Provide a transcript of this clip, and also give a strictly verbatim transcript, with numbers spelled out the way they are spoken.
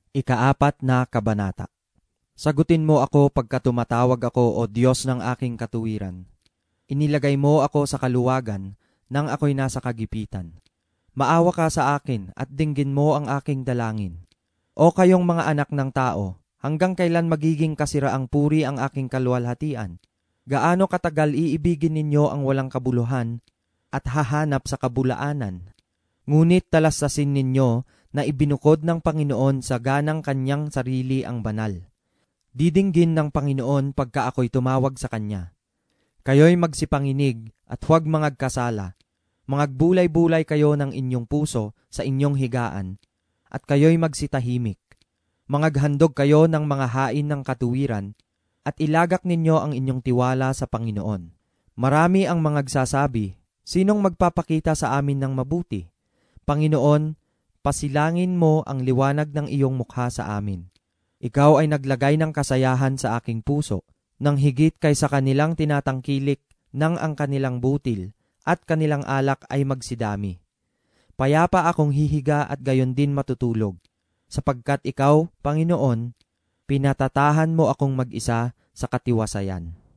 Ikaapat na kabanata. Sagutin mo ako pagka tumatawag ako, O Diyos ng aking katuwiran. Inilagay mo ako sa kaluwagan nang ako'y nasa kagipitan. Maawa ka sa akin at dinggin mo ang aking dalangin. O kayong mga anak ng tao, hanggang kailan magiging kasiraang puri ang aking kaluwalhatian? Gaano katagal iibigin ninyo ang walang kabuluhan at hahanap sa kabulaanan? Ngunit talastasin ninyo na ibinukod ng Panginoon sa ganang kanyang sarili ang banal. Didinggin ng Panginoon pagka ako'y tumawag sa kanya. Kayo'y magsipanginig at huwag mangagkasala. Mangagbulay-bulay kayo ng inyong puso sa inyong higaan, at kayo'y magsitahimik. Mangaghandog kayo ng mga hain ng katuwiran, at ilagak ninyo ang inyong tiwala sa Panginoon. Marami ang mangagsasabi, sinong magpapakita sa amin ng mabuti? Panginoon, pasilangin mo ang liwanag ng iyong mukha sa amin. Ikaw ay naglagay ng kasayahan sa aking puso, nang higit kaysa kanilang tinatangkilik ng ang kanilang butil at kanilang alak ay magsidami. Payapa akong hihiga at gayon din matutulog, sapagkat ikaw, Panginoon, pinatatahan mo akong mag-isa sa katiwasayan.